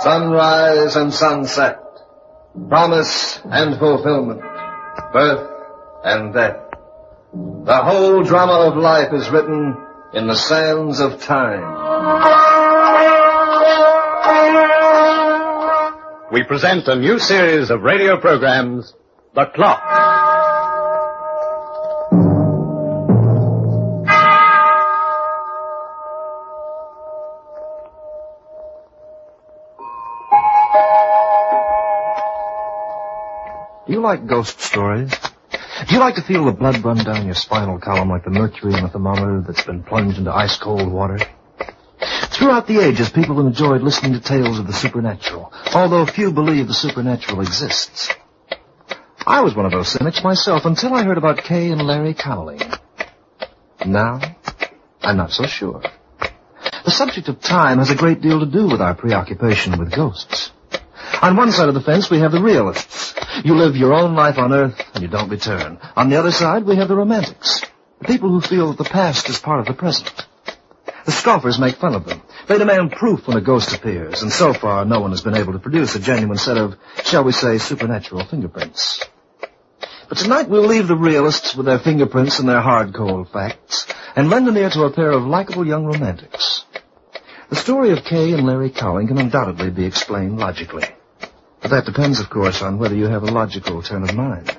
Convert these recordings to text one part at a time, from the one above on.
sunrise and sunset, promise and fulfillment, birth and death. The whole drama of life is written in the sands of time. We present a new series of radio programs, The Clock. Do you like ghost stories? Do you like to feel the blood run down your spinal column like the mercury in a thermometer that's been plunged into ice-cold water? Throughout the ages, people have enjoyed listening to tales of the supernatural, although few believe the supernatural exists. I was one of those cynics myself until I heard about Kay and Larry Cowling. Now, I'm not so sure. The subject of time has a great deal to do with our preoccupation with ghosts. On one side of the fence, we have the realists. You live your own life on Earth, and you don't return. On the other side, we have the romantics. The people who feel that the past is part of the present. The scoffers make fun of them. They demand proof when a ghost appears, and so far, no one has been able to produce a genuine set of, shall we say, supernatural fingerprints. But tonight we'll leave the realists with their fingerprints and their hard, cold facts, and lend an ear to a pair of likable young romantics. The story of Kay and Larry Cowling can undoubtedly be explained logically. But that depends, of course, on whether you have a logical turn of mind.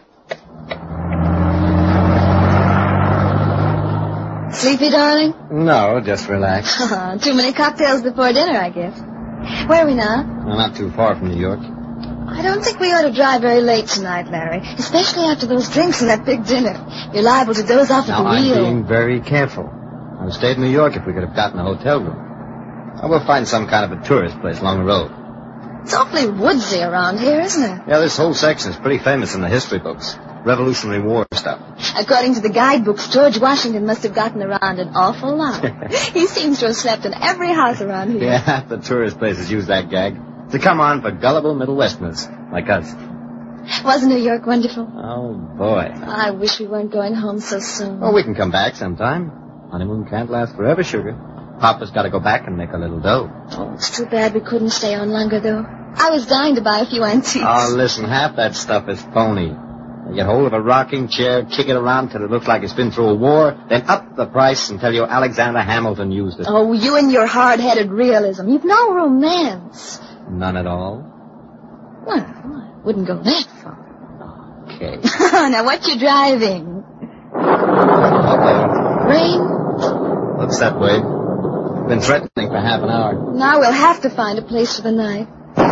Sleepy, darling? No, just relax. Too many cocktails before dinner, I guess. Where are we now? Well, not too far from New York. I don't think we ought to drive very late tonight, Larry, especially after those drinks and that big dinner. You're liable to doze off at the wheel. I'm being very careful. I would have stayed in New York if we could have gotten a hotel room. I will find some kind of a tourist place along the road. It's awfully woodsy around here, isn't it? Yeah, this whole section is pretty famous in the history books. Revolutionary War stuff. According to the guidebooks, George Washington must have gotten around an awful lot. He seems to have slept in every house around here. Yeah, half the tourist places use that gag to come on for gullible Middle Westerners like us. Wasn't New York wonderful? Oh, boy. I wish we weren't going home so soon. Oh, we can come back sometime. Honeymoon can't last forever, sugar. Papa's got to go back and make a little dough. Oh, it's too bad we couldn't stay on longer, though. I was dying to buy a few antiques. Oh, listen, half that stuff is phony. You get hold of a rocking chair, kick it around till it looks like it's been through a war, then up the price and tell you Alexander Hamilton used it. Oh, you and your hard-headed realism. You've no romance. None at all? Well, I wouldn't go that far. Okay. Now, what you driving? Uh-oh. Rain? Looks that way. Been threatening for half an hour. Now we'll have to find a place for the night.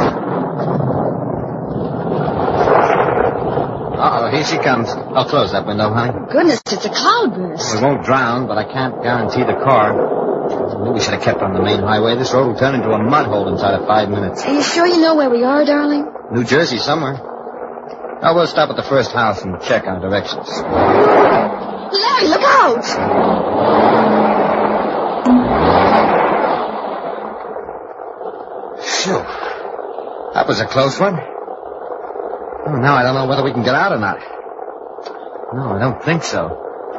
Uh-oh, here she comes. I'll close that window, honey. Goodness, it's a cloudburst. We won't drown, but I can't guarantee the car. I knew we should have kept on the main highway. This road will turn into a mud hole inside of 5 minutes. Are you sure you know where we are, darling? New Jersey somewhere. Now we'll stop at the first house and check our directions. Larry, look out! Phew. That was a close one. Oh, now I don't know whether we can get out or not. No, I don't think so.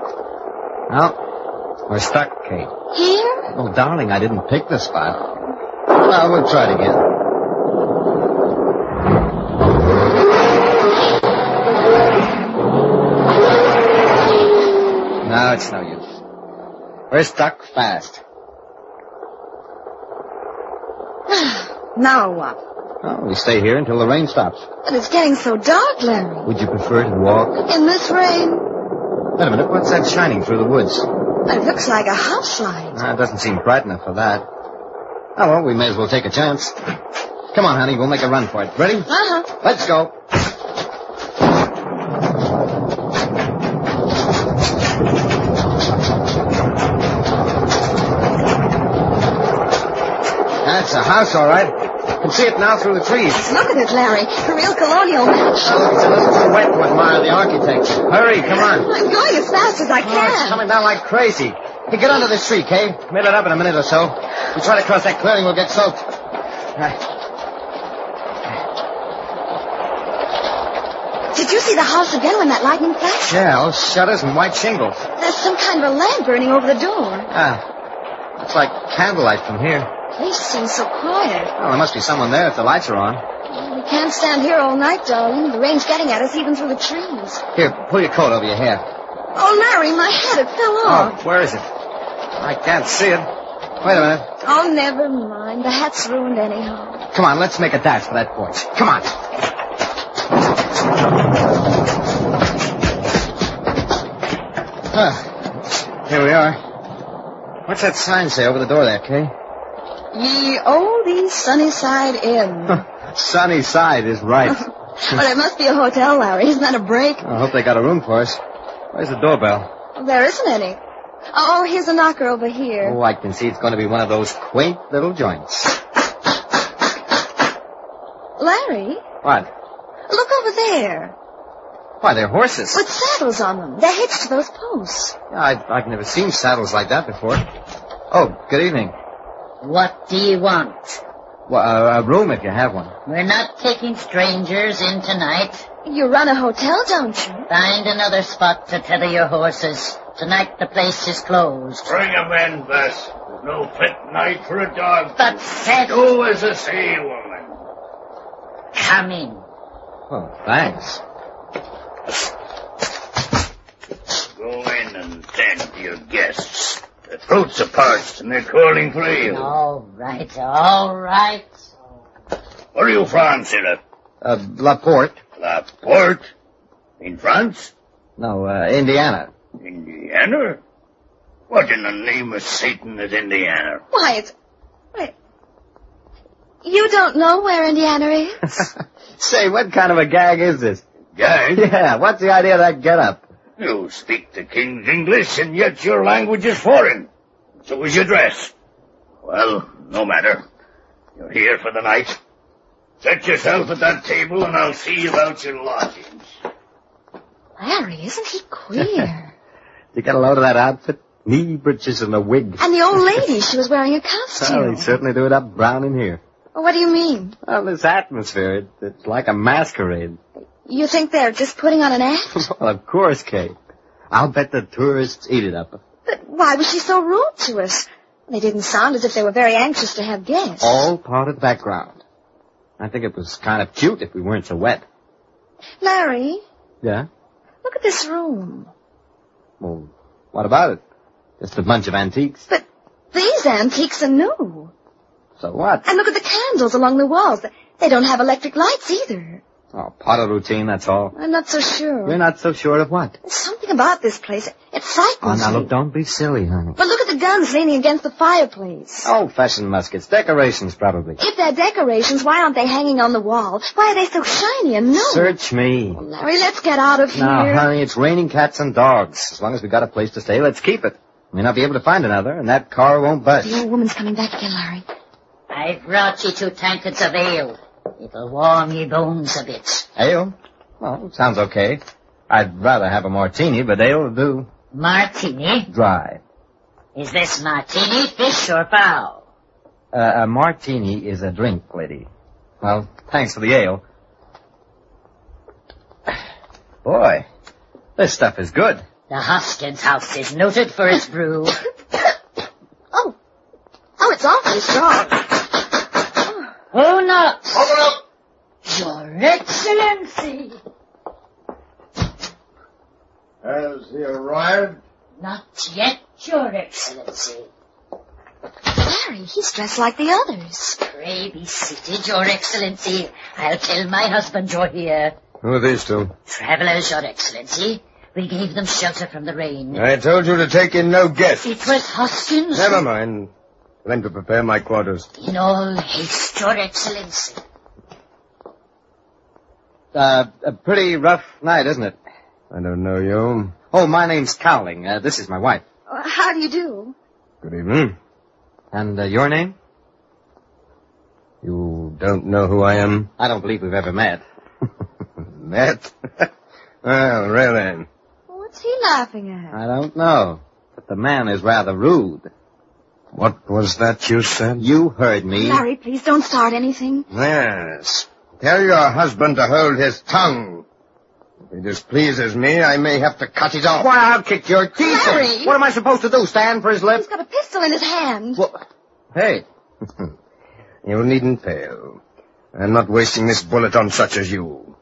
No, we're stuck, Kate. Here? Oh, darling, I didn't pick the spot. Well, we'll try it again. No, it's no use. We're stuck fast. Now what? Oh, we stay here until the rain stops. But it's getting so dark, Larry. Would you prefer to walk? In this rain? Wait a minute, what's that shining through the woods? It looks like a house light. It doesn't seem bright enough for that. Oh, well, we may as well take a chance. Come on, honey, we'll make a run for it. Ready? Uh-huh. Let's go. That's a house, all right. I can see it now through the trees. Look at it, Larry. A real colonial mansion. Oh, it's a little too wet to admire the architecture. Hurry, come on. I'm going as fast as I can. Oh, it's coming down like crazy. Hey, get under this tree, Kay. We'll it up in a minute or so. If we try to cross that clearing, we'll get soaked. Did you see the house again when that lightning flashed? Yeah, all shutters and white shingles. There's some kind of a lamp burning over the door. Looks like candlelight from here. place seems so quiet. Well, there must be someone there if the lights are on. We can't stand here all night, darling. The rain's getting at us even through the trees. Here, pull your coat over your head. Oh, Larry, my hat, it fell off. Oh, where is it? I can't see it. Wait a minute. Oh, never mind. The hat's ruined anyhow. Come on, let's make a dash for that porch. Come on. Here we are. What's that sign say over the door there, Kay? Ye olde Sunnyside Inn. Sunnyside is right. Well, it must be a hotel, Larry. Isn't that a break? I hope they got a room for us. Where's the doorbell? Well, there isn't any. Oh, here's a knocker over here. Oh, I can see it's going to be one of those quaint little joints. Larry, What? look over there. Why, they're horses. With saddles on them. They're hitched to those posts. Yeah, I've never seen saddles like that before. Oh, good evening. What do you want? Well, a room if you have one. We're not taking strangers in tonight. You run a hotel, don't you? Find another spot to tether your horses. Tonight the place is closed. Bring 'em in, Bess. There's no fit night for a dog. But Seth, Do as I say, woman. come in. Oh, thanks. Go in and tend to your guests. The throats are parched and they're calling for ale. All right, all right. Where are you from, Sirrah? Laporte. La Porte? In France? No, Indiana. Indiana? What in the name of Satan is Indiana? Why, it's... Wait. You don't know where Indiana is? Say, what kind of a gag is this? Gag? Yeah, what's the idea of that get-up? You speak the king's English, and yet your language is foreign. So is your dress. Well, no matter. You're here for the night. Set yourself at that table, and I'll see about your lodgings. Larry, isn't he queer? You get a load of that outfit? Knee breeches and a wig. And the old lady, she was wearing a costume. Well, they certainly do it up brown in here. What do you mean? Well, this atmosphere, it's like a masquerade. You think they're just putting on an act? Well, of course, Kate. I'll bet the tourists eat it up. But why was she so rude to us? They didn't sound as if they were very anxious to have guests. All part of the background. I think it was kind of cute if we weren't so wet. Larry, Yeah? look at this room. Well, what about it? Just a bunch of antiques. But these antiques are new. So what? And look at the candles along the walls. They don't have electric lights either. Oh, part of routine, that's all. I'm not so sure. You're not so sure of what? There's something about this place. It frightens Oh, now me. look, don't be silly, honey. But look at the guns leaning against the fireplace. Old-fashioned muskets. Decorations, probably. If they're decorations, why aren't they hanging on the wall? Why are they so shiny and new? Search me. Larry, let's get out of here. Now, honey, it's raining cats and dogs. As long as we got a place to stay, let's keep it. We may not be able to find another, and that car won't budge. The old woman's coming back again, Larry. I've brought you 2 tankards of ale. It'll warm your bones a bit. Ale? Well, sounds okay. I'd rather have a martini, but ale will do. Martini? Dry. Is this martini fish or fowl? A martini is a drink, lady. Well, thanks for the ale. Boy, this stuff is good. The Hoskins house is noted for its brew. Oh, it's awfully strong. Who knocks? Open up! Your Excellency. Has he arrived? Not yet, Your Excellency. Larry, he's dressed like the others. Pray be seated, Your Excellency. I'll tell my husband you're here. Who are these two? Travelers, Your Excellency. We gave them shelter from the rain. I told you to take in no guests. It was Hoskins. Never mind. Tell him to prepare my quarters. In all haste, Your Excellency. A pretty rough night, isn't it? I don't know you. Oh, my name's Cowling. This is my wife. How do you do? Good evening. And your name? You don't know who I am? I don't believe we've ever met. Met? Well, really. What's he laughing at? I don't know. But the man is rather rude. What was that you said? You heard me. Larry, please don't start anything. Yes. Tell your husband to hold his tongue. If he displeases me, I may have to cut it off. Why, I'll kick your teeth in. Larry! What am I supposed to do, stand for his He's lips? got a pistol in his hand. Well, hey, You needn't fail. I'm not wasting this bullet on such as you.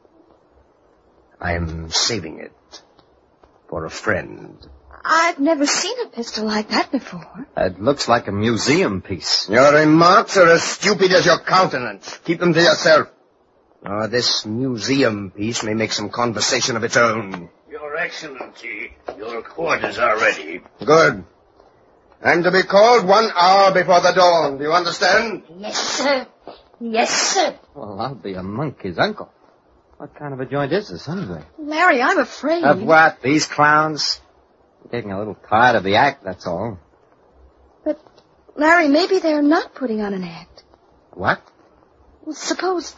I'm saving it for a friend. I've never seen a pistol like that before. It looks like a museum piece. Your remarks are as stupid as your countenance. Keep them to yourself. This museum piece may make some conversation of its own. Your Excellency, your quarters are ready. Good. I'm to be called 1 hour before the dawn. Do you understand? Yes, sir. Yes, sir. Well, I'll be a monkey's uncle. What kind of a joint is this, anyway? Larry, I'm afraid. Of what? These clowns? We're getting a little tired of the act, that's all. But, Larry, maybe they're not putting on an act. What? Well, suppose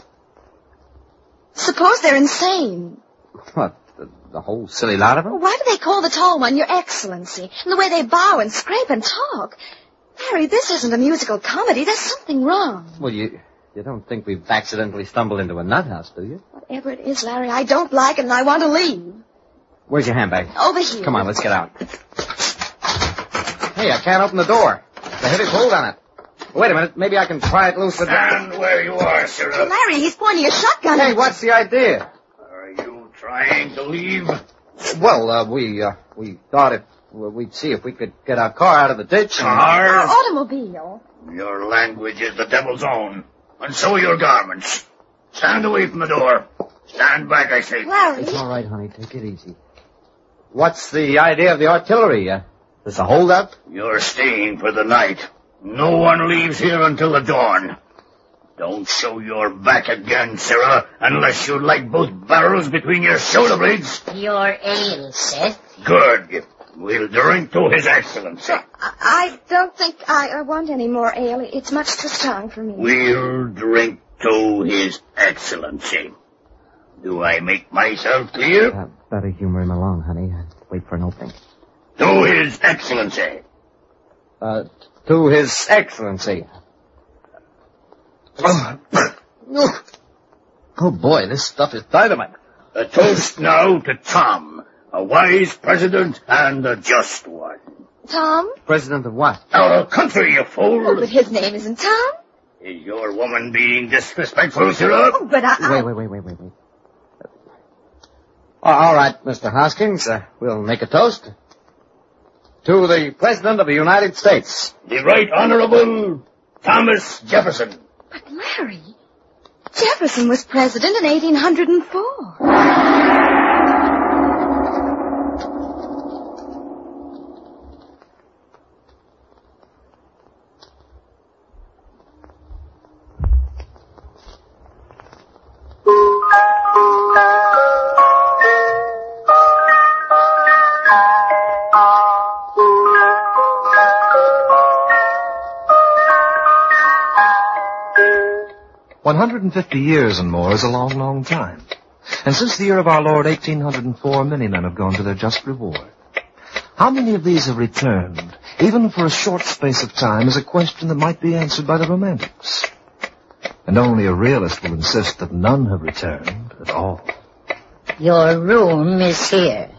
they're insane. What, the whole silly lot of them? Why do they call the tall one Your Excellency? And the way they bow and scrape and talk? Larry, this isn't a musical comedy. There's something wrong. Well, you don't think we've accidentally stumbled into a nut house, do you? Whatever it is, Larry, I don't like it and I want to leave. Where's your handbag? Over here. Come on, let's get out. Hey, I can't open the door. There's a heavy hold on it. Wait a minute, maybe I can pry it loose with Stand where you are, sir. Larry, he's pointing a shotgun. Hey, what's the idea? Are you trying to leave? Well, we thought we'd see if we could get our car out of the ditch. Car? Automobile. Your language is the devil's own, and so are your garments. Stand away from the door. Stand back, I say. Larry. It's all right, honey. Take it easy. What's the idea of the artillery? There's a hold-up? You're staying for the night. No one leaves here until the dawn. Don't show your back again, Sarah, unless you like both barrels between your shoulder blades. Your ale, Seth. Good. We'll drink to His Excellency. I don't think I want any more ale. It's much too strong for me. We'll drink to His Excellency. Do I make myself clear? Better humor him along, honey. Wait for an opening. To His Excellency. To His Excellency. Oh, boy, this stuff is dynamite. A toast now to Tom, a wise president and a just one. Tom? President of what? Our country, you fool. Oh, but his name isn't Tom. Is your woman being disrespectful, Sarah? Oh, but I... Wait. All right, Mr. Hoskins, we'll make a toast. To the President of the United States. The Right Honorable Thomas Jefferson. But, Larry, Jefferson was president in 1804. $150 and more is a long, long time. And since the year of our Lord 1804, many men have gone to their just reward. How many of these have returned, even for a short space of time, is a question that might be answered by the romantics. And only a realist will insist that none have returned at all. Your room is here.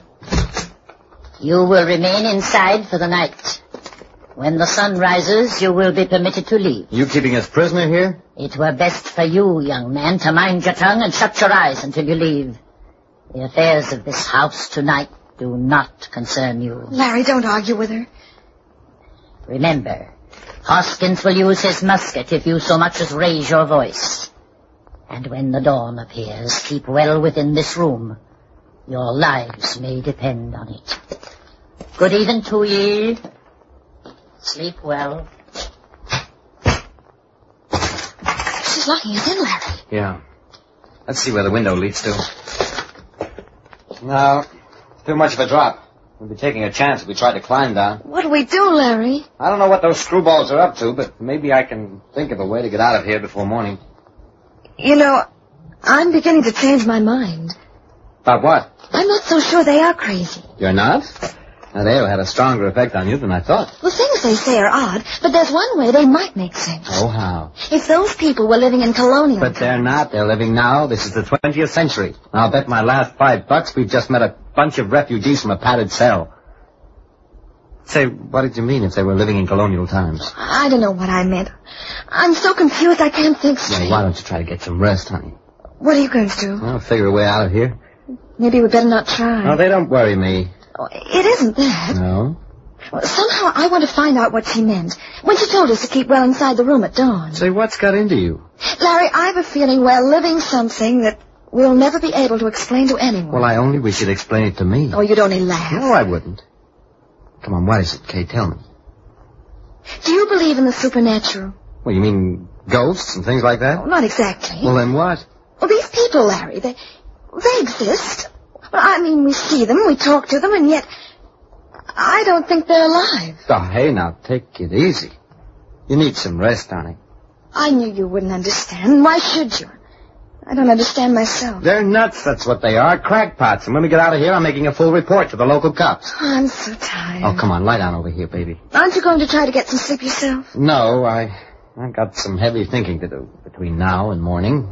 You will remain inside for the night. When the sun rises, you will be permitted to leave. You keeping us prisoner here? It were best for you, young man, to mind your tongue and shut your eyes until you leave. The affairs of this house tonight do not concern you. Larry, don't argue with her. Remember, Hoskins will use his musket if you so much as raise your voice. And when the dawn appears, keep well within this room. Your lives may depend on it. Good even to ye. Sleep well. She's locking us in, Larry. Yeah. Let's see where the window leads to. No, too much of a drop. We'd be taking a chance if we tried to climb down. What do we do, Larry? I don't know what those screwballs are up to, but maybe I can think of a way to get out of here before morning. You know, I'm beginning to change my mind. About what? I'm not so sure they are crazy. You're not? Now, they'll had a stronger effect on you than I thought. The things they say are odd, but there's one way they might make sense. Oh, how? If those people were living in colonial But they're not. They're living now. This is the 20th century. I'll bet my last $5 we've just met a bunch of refugees from a padded cell. Say, what did you mean if they were living in colonial times? I don't know what I meant. I'm so confused I can't think straight. Well, why don't you try to get some rest, honey? What are you going to do? I'll figure a way out of here. Maybe we better not try. No, they don't worry me. Oh, it isn't that. No? Well, somehow I want to find out what she meant when she told us to keep well inside the room at dawn. Say, what's got into you? Larry, I have a feeling we're living something that we'll never be able to explain to anyone. Well, I only wish you'd explain it to me. Oh, you'd only laugh. No, I wouldn't. Come on, what is it, Kay? Tell me. Do you believe in the supernatural? Well, you mean ghosts and things like that? Oh, not exactly. Well, then what? Well, these people, Larry, they exist. Well, I mean, we see them, we talk to them, and yet I don't think they're alive. Oh, hey, now, take it easy. You need some rest, honey. I knew you wouldn't understand. Why should you? I don't understand myself. They're nuts, that's what they are. Crackpots. And when we get out of here, I'm making a full report to the local cops. Oh, I'm so tired. Oh, come on, lie down over here, baby. Aren't you going to try to get some sleep yourself? No, I've got some heavy thinking to do between now and morning.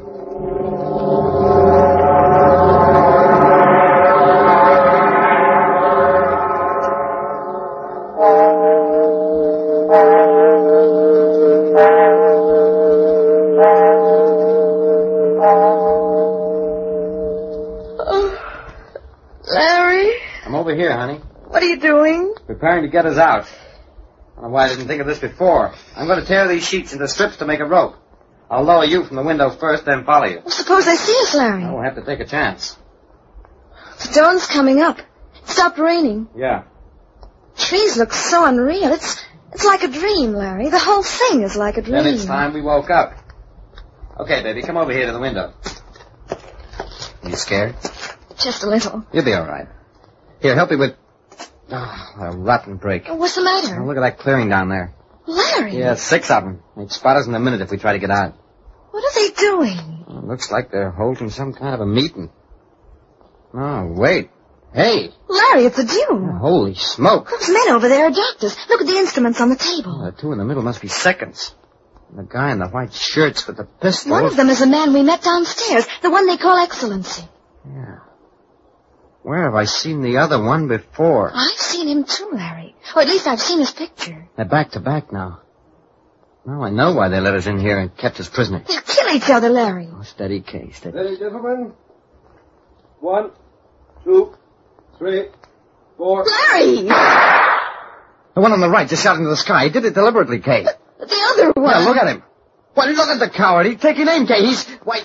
Over here, honey. What are you doing? Preparing to get us out. I don't know why I didn't think of this before. I'm going to tear these sheets into strips to make a rope. I'll lower you from the window first, then follow you. Well, suppose they see us, Larry. We'll have to take a chance. The dawn's coming up. It stopped raining. Yeah. Trees look so unreal. It's like a dream, Larry. The whole thing is like a dream. Then it's time we woke up. Okay, baby, come over here to the window. Are you scared? Just a little. You'll be all right. Here, help me with... Oh, what a rotten break. What's the matter? Oh, look at that clearing down there. Larry! Yeah, 6 of them. They'd spot us in a minute if we try to get out. What are they doing? Oh, looks like they're holding some kind of a meeting. Oh, wait. Hey! Larry, it's a Jew. Oh, holy smoke. Those men over there are doctors. Look at the instruments on the table. Oh, the two in the middle must be seconds. And the guy in the white shirts with the pistols. One of them is the man we met downstairs, the one they call Excellency. Yeah. Where have I seen the other one before? I've seen him too, Larry. Or at least I've seen his picture. They're back to back now. Now I know why they let us in here and kept us prisoners. They'll kill each other, Larry. Oh, steady, Kay, steady. Ready, gentlemen? 1, 2, 3, 4... Larry! The one on the right just shot into the sky. He did it deliberately, Kay. The other one. Yeah, look at him. Why, look at the coward. He's taking aim, Kay. He's... Wait.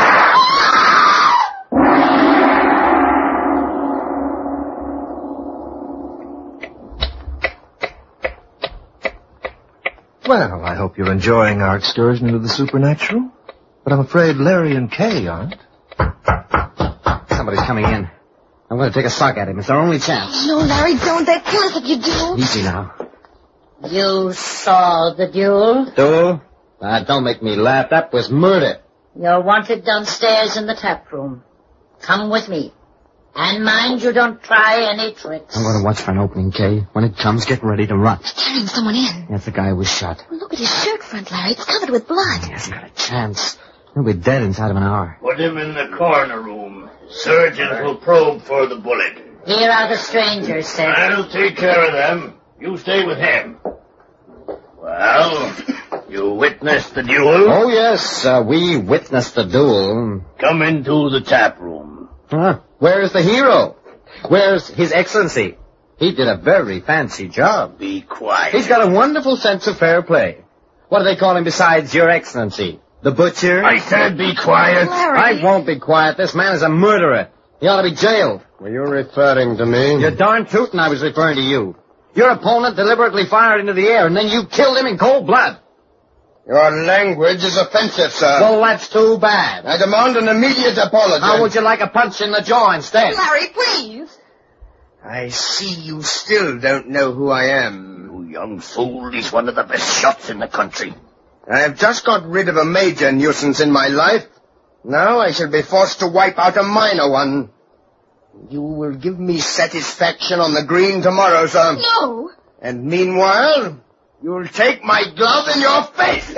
Well, I hope you're enjoying our excursion into the supernatural. But I'm afraid Larry and Kay aren't. Somebody's coming in. I'm going to take a sock at him. It's our only chance. No, Larry, don't. They'll kill us if you do. Easy now. You saw the duel? Duel? Don't make me laugh. That was murder. You're wanted downstairs in the tap room. Come with me. And mind you don't try any tricks. I'm going to watch for an opening, Kay. When it comes, get ready to run. He's carrying someone in. That's the guy who was shot. Well, look at his shirt front, Larry. It's covered with blood. He hasn't got a chance. He'll be dead inside of an hour. Put him in the corner room. Surgeons will probe for the bullet. Here are the strangers, sir. I'll take care of them. You stay with him. Well, you witnessed the duel? Oh, yes. We witnessed the duel. Come into the tap room. Huh? Where's the hero? Where's His Excellency? He did a very fancy job. Be quiet. He's got a wonderful sense of fair play. What do they call him besides Your Excellency? The butcher? I said be quiet. Larry. I won't be quiet. This man is a murderer. He ought to be jailed. Were you referring to me? You're darn tootin' I was referring to you. Your opponent deliberately fired into the air, and then you killed him in cold blood. Your language is offensive, sir. Well, that's too bad. I demand an immediate apology. How would you like a punch in the jaw instead? Larry, please. I see you still don't know who I am. You young fool, he's one of the best shots in the country. I have just got rid of a major nuisance in my life. Now I shall be forced to wipe out a minor one. You will give me satisfaction on the green tomorrow, sir. No. And meanwhile, you'll take my glove in your face.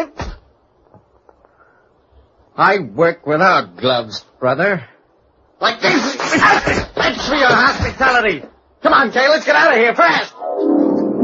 I work without gloves, brother. Like this. Thanks for your hospitality. Come on, Kay, let's get out of here fast.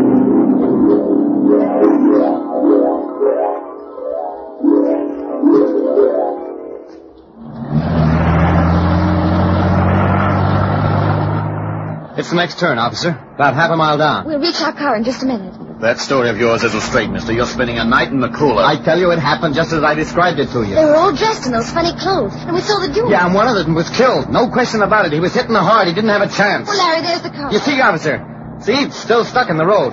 It's the next turn, officer. About half a mile down. We'll reach our car in just a minute. That story of yours isn't straight, mister. You're spending a night in the cooler. I tell you, it happened just as I described it to you. They were all dressed in those funny clothes, and we saw the duel. Yeah, and one of them was killed. No question about it. He was hitting hard. He didn't have a chance. Well, Larry, there's the car. You see, officer? See, it's still stuck in the road.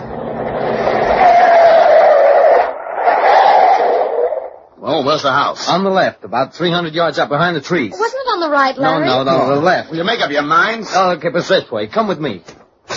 Oh, where's the house? On the left, about 300 yards up behind the trees. Wasn't it on the right, Larry? No, the left. Will you make up your minds? Okay, but this way. Come with me.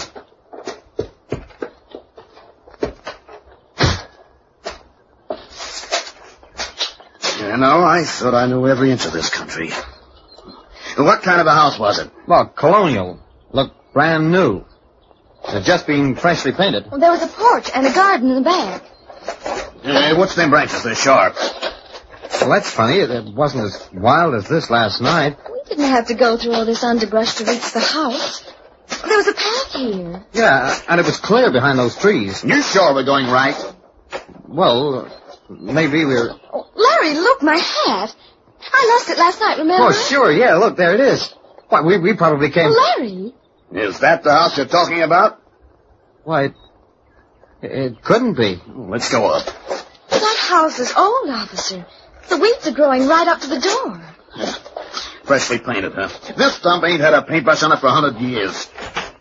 You know, I thought I knew every inch of this country. What kind of a house was it? Well, colonial. Looked brand new. It had just been freshly painted. Well, there was a porch and a garden in the back. Hey, what's them branches? They're sharp. Well, that's funny. It wasn't as wild as this last night. We didn't have to go through all this underbrush to reach the house. There was a path here. Yeah, and it was clear behind those trees. You sure we're going right? Well, maybe we're... Oh, Larry, look, my hat. I lost it last night, remember? Oh, sure, yeah, look, there it is. Why, we probably came... Well, Larry. Is that the house you're talking about? Why, it couldn't be. Let's go up. That house is old, officer. The weeds are growing right up to the door. Freshly painted, huh? This stump ain't had a paintbrush on it for 100 years.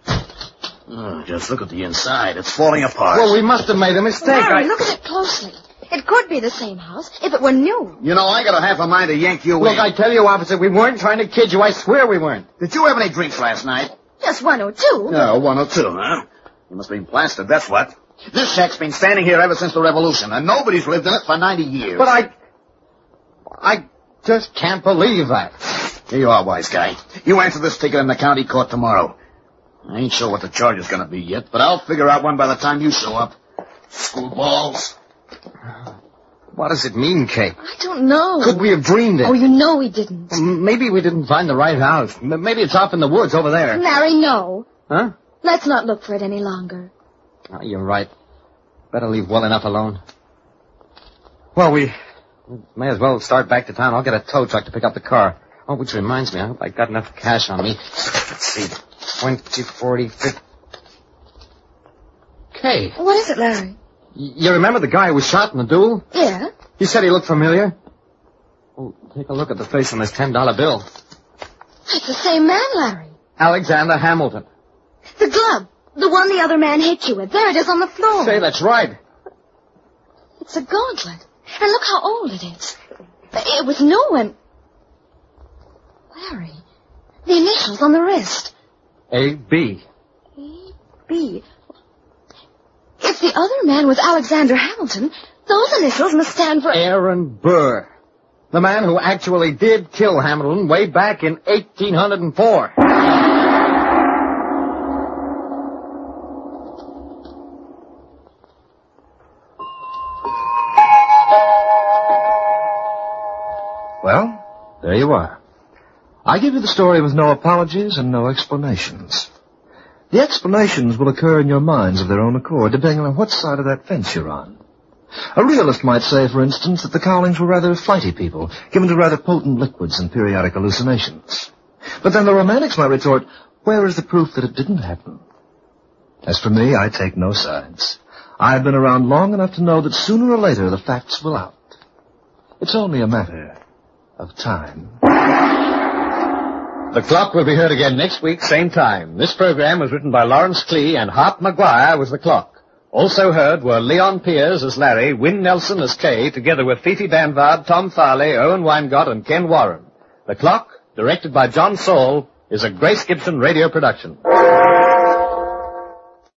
Oh, just look at the inside. It's falling apart. Well, we must have made a mistake. Larry, look at it closely. It could be the same house if it were new. You know, I got a half a mind to yank you Look, in. I tell you, officer, we weren't trying to kid you. I swear we weren't. Did you have any drinks last night? Just one or two. No, one or two, huh? You must have been plastered, that's what. This shack's been standing here ever since the Revolution, and nobody's lived in it for 90 years. But I just can't believe that. Here you are, wise guy. You answer this ticket in the county court tomorrow. I ain't sure what the charge is going to be yet, but I'll figure out one by the time you show up. Schoolballs. What does it mean, Kate? I don't know. Could we have dreamed it? Oh, you know we didn't. Maybe we didn't find the right house. Maybe it's off in the woods over there. Larry, no. Huh? Let's not look for it any longer. Oh, you're right. Better leave well enough alone. Well, we may as well start back to town. I'll get a tow truck to pick up the car. Oh, which reminds me, I hope I got enough cash on me. Let's see. 20, 40, 50... Kay. What is it, Larry? You remember the guy who was shot in the duel? Yeah. You said he looked familiar? Oh, take a look at the face on this $10 bill. It's the same man, Larry. Alexander Hamilton. The glove. The one the other man hit you with. There it is on the floor. Say, that's right. It's a gauntlet. And look how old it is. It was new and... Larry, the initials on the wrist. A.B. A.B. If the other man was Alexander Hamilton, those initials must stand for... Aaron Burr. The man who actually did kill Hamilton way back in 1804. Well, there you are. I give you the story with no apologies and no explanations. The explanations will occur in your minds of their own accord, depending on what side of that fence you're on. A realist might say, for instance, that the Cowlings were rather flighty people, given to rather potent liquids and periodic hallucinations. But then the romantics might retort, where is the proof that it didn't happen? As for me, I take no sides. I've been around long enough to know that sooner or later the facts will out. It's only a matter of time. The Clock will be heard again next week, same time. This program was written by Lawrence Klee, and Hart Maguire was the Clock. Also heard were Leon Piers as Larry, Win Nelson as Kay, together with Fifi Danvard, Tom Farley, Owen Weingott, and Ken Warren. The Clock, directed by John Saul, is a Grace Gibson radio production.